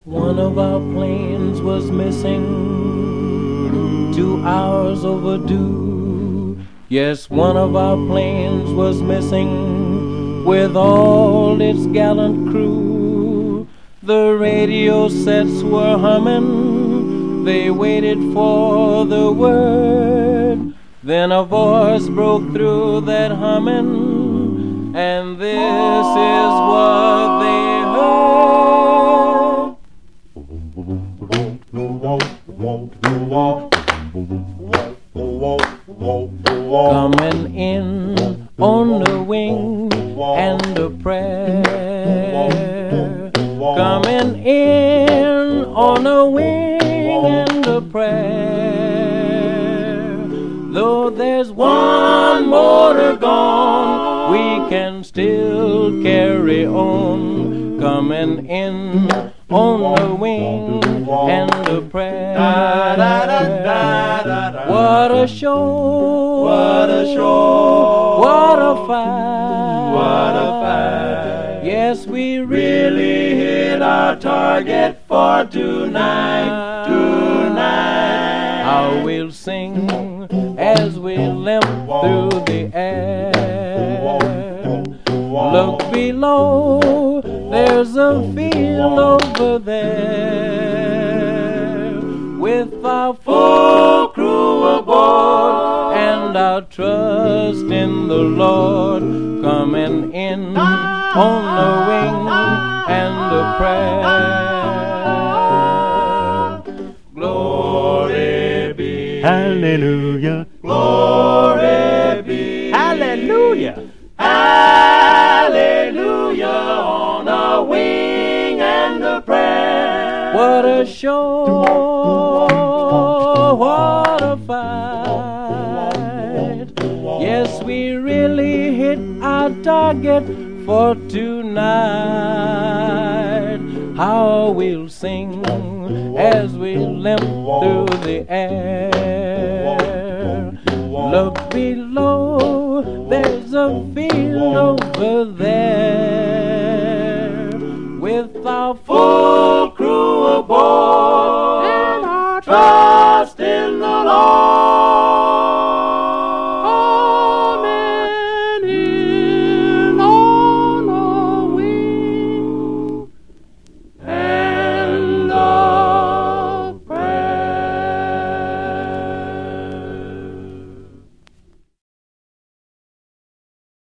One of our planes was missing, 2 hours overdue. Yes, one of our planes was missing with all its gallant crew. The radio sets were humming, they waited for the word. Then a voice broke through that humming, and this is what they heard. Coming in on the wing and a prayer. Coming in on a wing and a prayer. Though there's one motor gone, we can still carry on. Coming in on the wing and a prayer. What a show! What a show! What a fight! What a fight! Yes, we Really hit our target for tonight, tonight. How we'll sing as we limp through the air. Look below, there's a field over there, with our full crew aboard and our trust in the Lord. Coming in on the wing and a prayer. Glory be, Hallelujah. glory be, Hallelujah. hallelujah, on a wing and a prayer. What a show! What a fight! Yes, we really hit our target for tonight. How we'll sing as we limp through the air. Look below, there's a field over there, with our full crew aboard and our trust in the Lord.